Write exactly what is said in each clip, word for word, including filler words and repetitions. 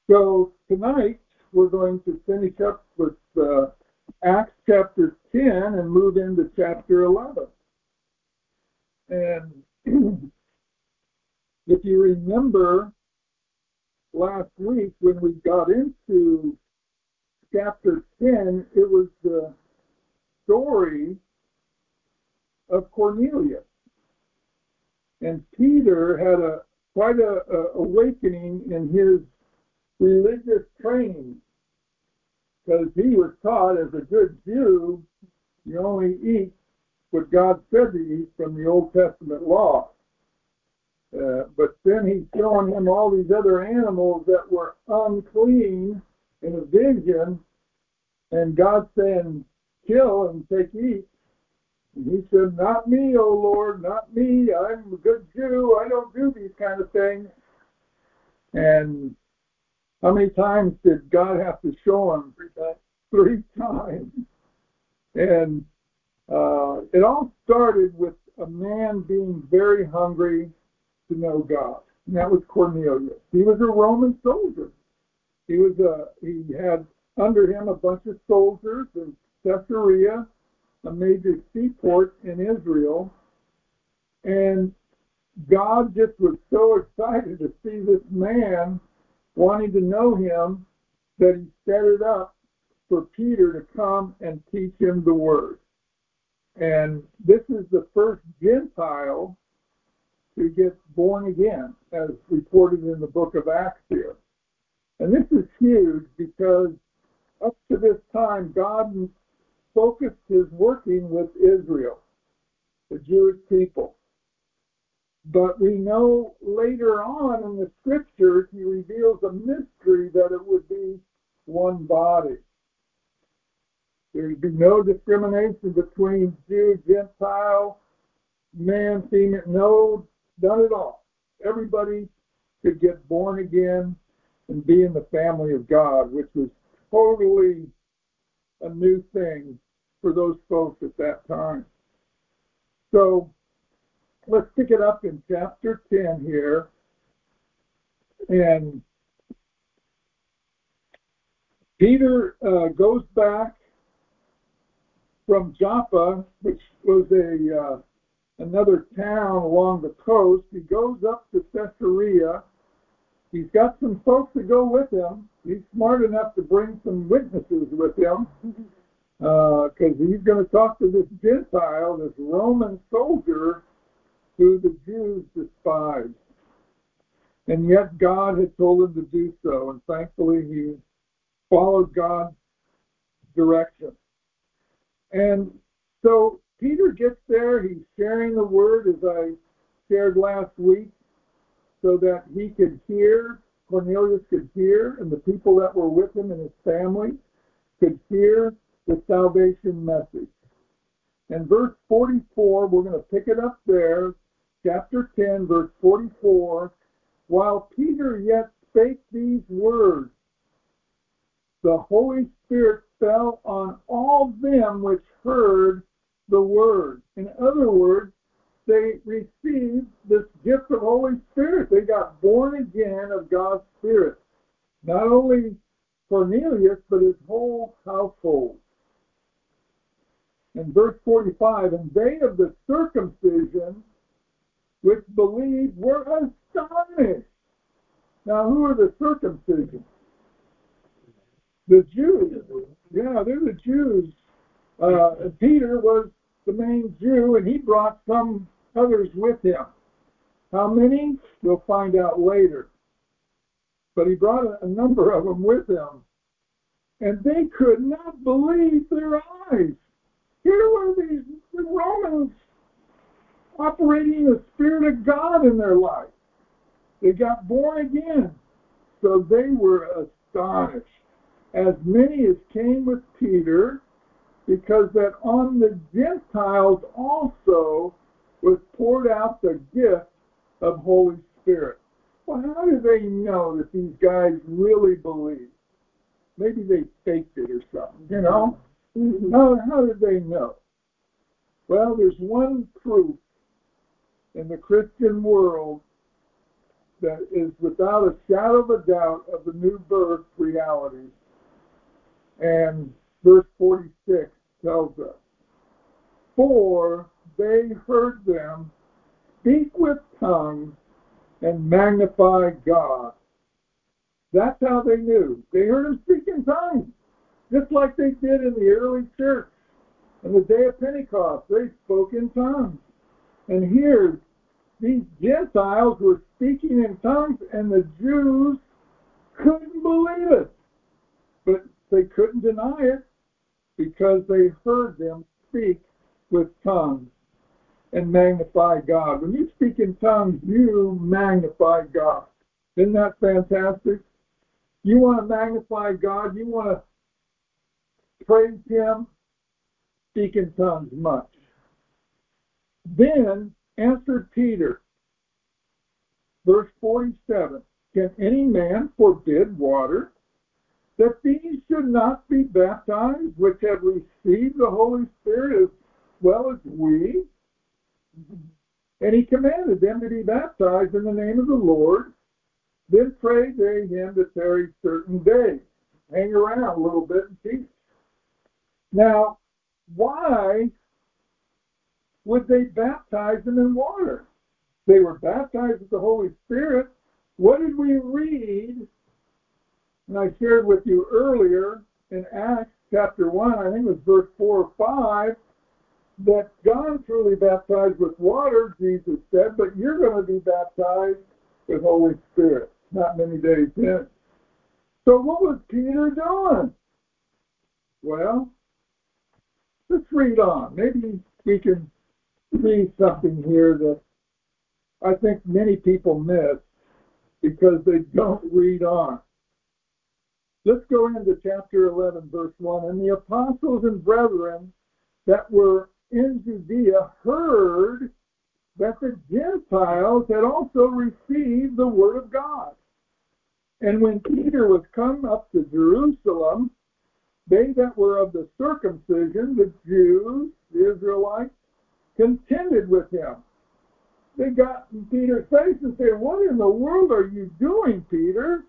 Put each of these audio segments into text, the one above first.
So tonight we're going to finish up with uh, Acts chapter ten and move into chapter eleven. And if you remember last week when we got into chapter ten, it was the story of Cornelius. And Peter had a quite a, a awakening in his religious training, because he was taught as a good Jew, you only eat what God said to eat from the Old Testament law. Uh, but then he's showing him all these other animals that were unclean in a vision, and God saying, kill and take eat. And he said, not me, O Lord, not me. I'm a good Jew. I don't do these kind of things. And how many times did God have to show him? Three times. Three times. And uh, it all started with a man being very hungry to know God. And that was Cornelius. He was a Roman soldier. He was a, he had under him a bunch of soldiers in Caesarea, a major seaport in Israel. And God just was so excited to see this man wanting to know him that he set it up for Peter to come and teach him the word. And this is the first Gentile to get born again, as reported in the book of Acts here. And this is huge because up to this time, God focused his working with Israel, the Jewish people. But we know later on in the scriptures, he reveals a mystery that it would be one body. There would be no discrimination between Jew, Gentile, man, female, no, none at all. Everybody could get born again and be in the family of God, which was totally a new thing for those folks at that time. So let's pick it up in chapter ten here. And Peter uh, goes back from Joppa, which was a uh, another town along the coast. He goes up to Caesarea. He's got some folks to go with him. He's smart enough to bring some witnesses with him, because uh, he's going to talk to this Gentile, this Roman soldier, who the Jews despised. And yet God had told him to do so, and thankfully he followed God's direction. And so Peter gets there, he's sharing the word, as I shared last week, so that he could hear, Cornelius could hear, and the people that were with him and his family could hear the salvation message. And verse forty-four, we're going to pick it up there, chapter ten, verse forty-four. While Peter yet spake these words, the Holy Spirit fell on all them which heard the word. In other words, they received this gift of Holy Spirit. They got born again of God's Spirit. Not only Cornelius, but his whole household. In verse forty-five, and they of the circumcision which believed were astonished. Now, who are the circumcision? The Jews. Yeah, they're the Jews. Uh, Peter was the main Jew, and he brought some others with him. How many? We'll find out later. But he brought a, a number of them with him. And they could not believe their eyes. Here were these the Romans operating the Spirit of God in their life. They got born again. So they were astonished. As many as came with Peter, because that on the Gentiles also was poured out the gift of Holy Spirit. Well, how do they know that these guys really believe? Maybe they faked it or something, you know? Mm-hmm. How, how did they know? Well, there's one proof in the Christian world that is without a shadow of a doubt of the new birth reality. And verse forty-six tells us, for they heard them speak with tongues and magnify God. That's how they knew. They heard them speak in tongues, just like they did in the early church. On the day of Pentecost, they spoke in tongues. And here, these Gentiles were speaking in tongues, and the Jews couldn't believe it. But they couldn't deny it because they heard them speak with tongues and magnify God. When you speak in tongues, you magnify God. Isn't that fantastic? You want to magnify God, you want to praise Him, speak in tongues much. Then answered Peter, verse forty-seven, can any man forbid water, that these should not be baptized, which have received the Holy Spirit as well as we? And he commanded them to be baptized in the name of the Lord. Then prayed they him to tarry certain days. Hang around a little bit and teach. Now, why would they baptize them in water? They were baptized with the Holy Spirit. What did we read? And I shared with you earlier in Acts chapter one, I think it was verse four or five, that John truly baptized with water, Jesus said, but you're going to be baptized with Holy Spirit not many days in. So what was Peter doing? Well, let's read on. Maybe we can read something here that I think many people miss because they don't read on. Let's go into chapter eleven, verse one. And the apostles and brethren that were in Judea heard that the Gentiles had also received the word of God. And when Peter was come up to Jerusalem, they that were of the circumcision, the Jews, the Israelites, contended with him. They got in Peter's face and said, what in the world are you doing, Peter?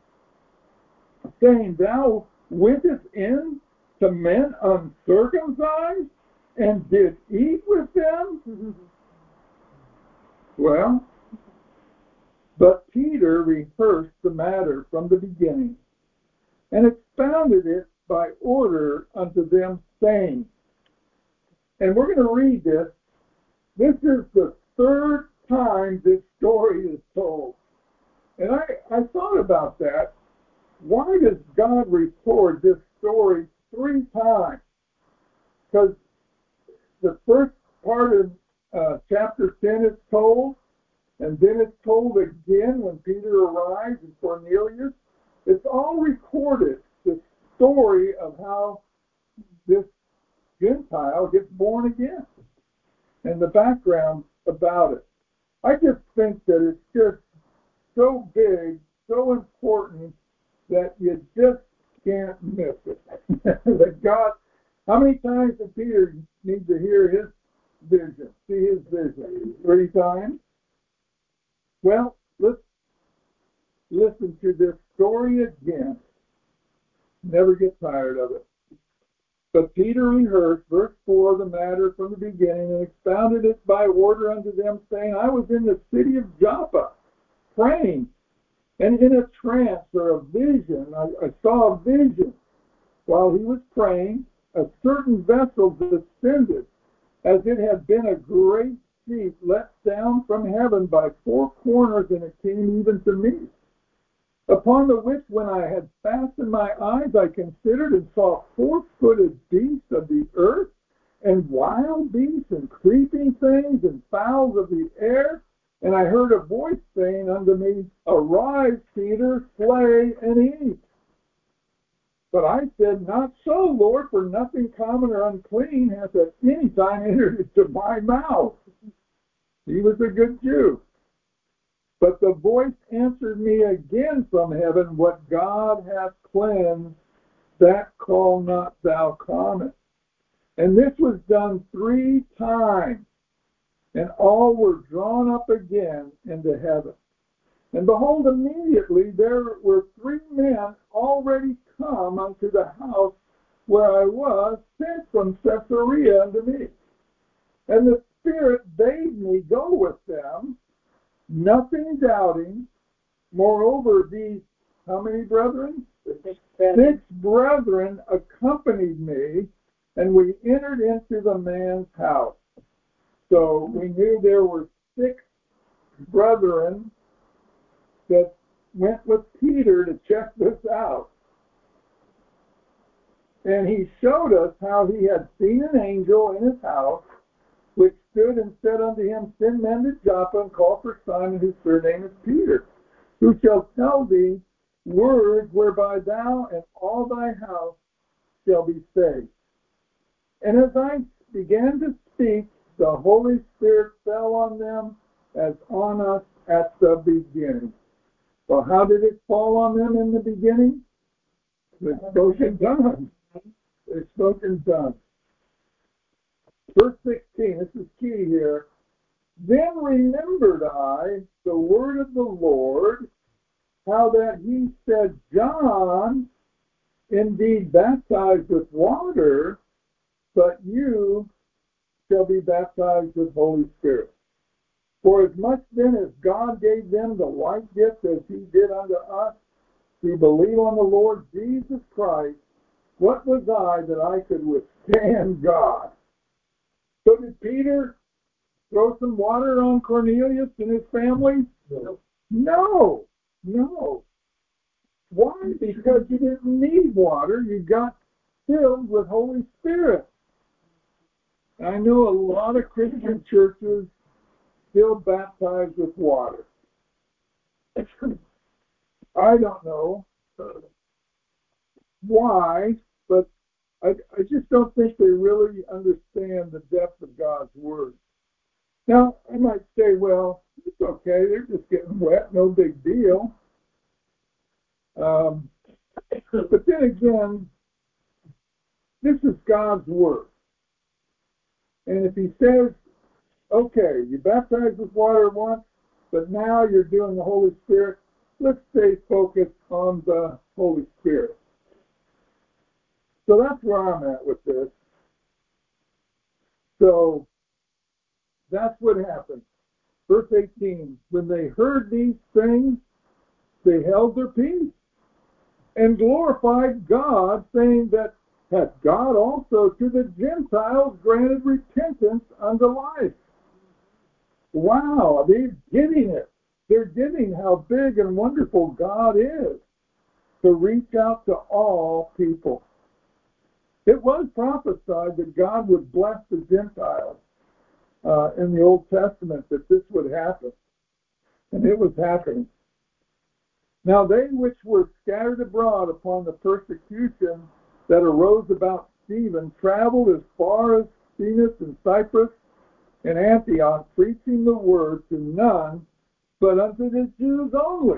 Saying, thou wentest in to men uncircumcised and did eat with them? Well, but Peter rehearsed the matter from the beginning and expounded it by order unto them, saying, and we're going to read this. This is the third time this story is told. And I, I thought about that. Why does God record this story three times? Because the first part of uh, chapter ten is told, and then it's told again when Peter arrives and Cornelius. It's all recorded, the story of how this Gentile gets born again and the background about it. I just think that it's just so big, so important, that you just can't miss it. That God, how many times did Peter need to hear his vision, see his vision? Three times? Well, let's listen to this story again. Never get tired of it. But Peter rehearsed, verse four, the matter from the beginning, and expounded it by order unto them, saying, I was in the city of Joppa, praying, and in a trance or a vision, I, I saw a vision. While he was praying, a certain vessel descended, as it had been a great sheet let down from heaven by four corners, and it came even to me. Upon the which, when I had fastened my eyes, I considered and saw four-footed beasts of the earth, and wild beasts, and creeping things, and fowls of the air. And I heard a voice saying unto me, Arise, Peter, slay and eat. But I said, Not so, Lord, for nothing common or unclean hath at any time entered into my mouth. He was a good Jew. But the voice answered me again from heaven, What God hath cleansed, that call not thou common. And this was done three times, and all were drawn up again into heaven. And behold, immediately there were three men already come unto the house where I was, sent from Caesarea unto me. And the Spirit bade me go with them, nothing doubting. Moreover, these, how many brethren? Six Six brethren accompanied me, and we entered into the man's house. So we knew there were six brethren that went with Peter to check this out. And he showed us how he had seen an angel in his house, which stood and said unto him, Send men to Joppa, and call for Simon, whose surname is Peter, who shall tell thee words whereby thou and all thy house shall be saved. And as I began to speak, the Holy Spirit fell on them as on us at the beginning. Well, how did it fall on them in the beginning? They spoke in tongues. They spoke in tongues. Verse sixteen, this is key here. Then remembered I the word of the Lord, how that he said, John indeed baptized with water, but you shall be baptized with Holy Spirit. For as much then as God gave them the like gift as he did unto us, to believe on the Lord Jesus Christ, what was I that I could withstand God? So did Peter throw some water on Cornelius and his family? No. No, no. Why? Because you didn't need water. You got filled with Holy Spirit. I know a lot of Christian churches still baptize with water. I don't know why, but I, I just don't think they really understand the depth of God's Word. Now, I might say, well, it's okay. They're just getting wet. No big deal. Um, but then again, this is God's Word. And if he says, okay, you baptized with water once, but now you're doing the Holy Spirit, let's stay focused on the Holy Spirit. So that's where I'm at with this. So that's what happened. Verse eighteen, when they heard these things, they held their peace and glorified God, saying that hath God also to the Gentiles granted repentance unto life. Wow, they're getting it. They're getting how big and wonderful God is to reach out to all people. It was prophesied that God would bless the Gentiles uh, in the Old Testament, that this would happen. And it was happening. Now they which were scattered abroad upon the persecution that arose about Stephen traveled as far as Phoenix and Cyprus and Antioch, preaching the word to none but unto the Jews only.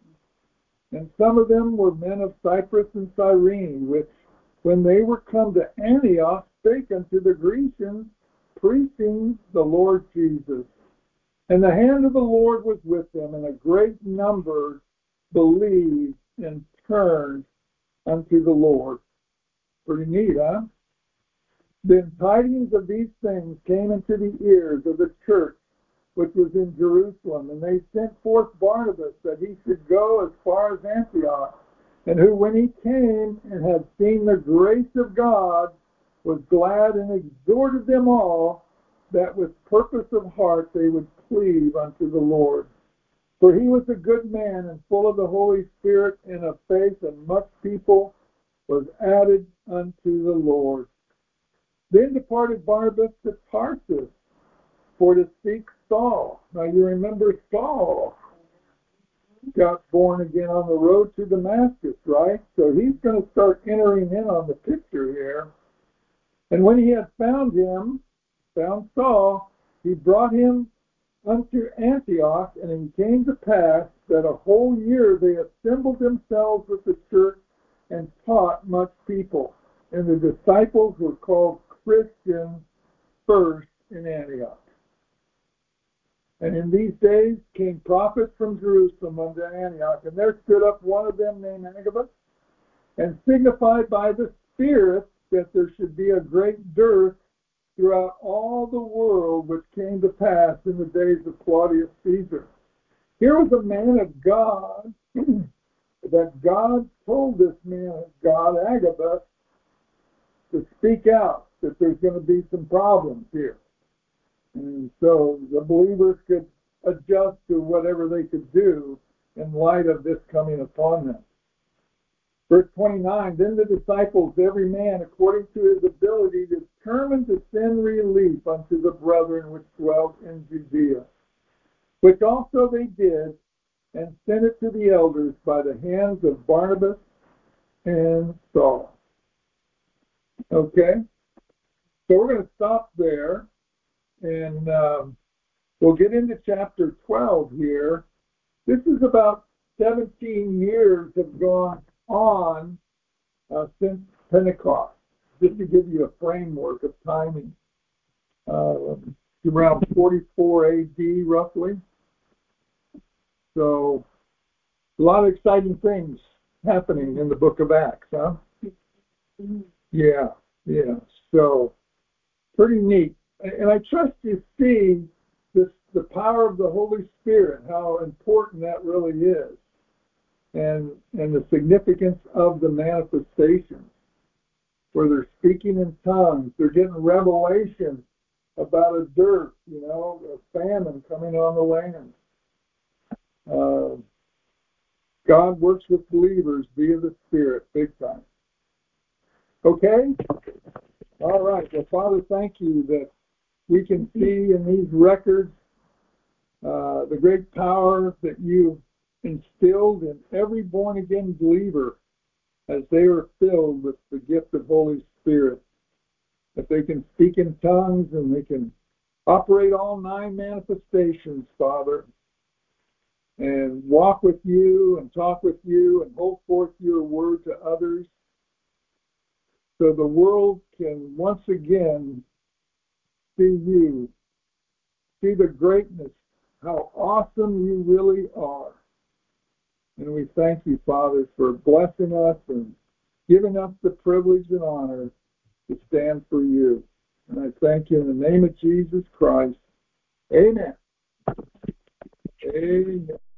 And some of them were men of Cyprus and Cyrene, which, when they were come to Antioch, spake unto the Grecians, preaching the Lord Jesus. And the hand of the Lord was with them, and a great number believed and turned unto the Lord. Pretty neat, huh? Then tidings of these things came into the ears of the church which was in Jerusalem, and they sent forth Barnabas that he should go as far as Antioch, and who, when he came and had seen the grace of God, was glad and exhorted them all that with purpose of heart they would cleave unto the Lord. For he was a good man and full of the Holy Spirit and of faith, and much people was added unto the Lord. Then departed Barnabas to Tarsus for to seek Saul. Now you remember Saul got born again on the road to Damascus, right? So he's going to start entering in on the picture here. And when he had found him, found Saul, he brought him unto Antioch, and it came to pass that a whole year they assembled themselves with the church and taught much people. And the disciples were called Christians first in Antioch. And in these days came prophets from Jerusalem unto Antioch, and there stood up one of them named Agabus, and signified by the Spirit that there should be a great dearth throughout all the world, which came to pass in the days of Claudius Caesar. Here was a man of God, that God told this man of God, Agabus, to speak out that there's going to be some problems here. And so the believers could adjust to whatever they could do in light of this coming upon them. Verse twenty-nine, then the disciples, every man according to his ability, determined to send relief unto the brethren which dwelt in Judea, which also they did, and sent it to the elders by the hands of Barnabas and Saul. Okay? So we're going to stop there, and um, we'll get into chapter twelve here. This is about seventeen years have gone on uh, since Pentecost, just to give you a framework of timing. Uh, around forty-four A D, roughly. So, a lot of exciting things happening in the book of Acts, huh? Yeah, yeah. So, pretty neat. And I trust you see this, the power of the Holy Spirit, how important that really is. And, and the significance of the manifestations, where they're speaking in tongues, they're getting revelation about a dearth, you know, a famine coming on the land. Uh, God works with believers via the Spirit, big time. Okay? All right. Well, Father, thank you that we can see in these records uh, the great power that you instilled in every born-again believer as they are filled with the gift of Holy Spirit, that they can speak in tongues and they can operate all nine manifestations, Father, and walk with you and talk with you and hold forth your word to others, so the world can once again see you, see the greatness, how awesome you really are. And we thank you, Father, for blessing us and giving us the privilege and honor to stand for you. And I thank you in the name of Jesus Christ. Amen. Amen.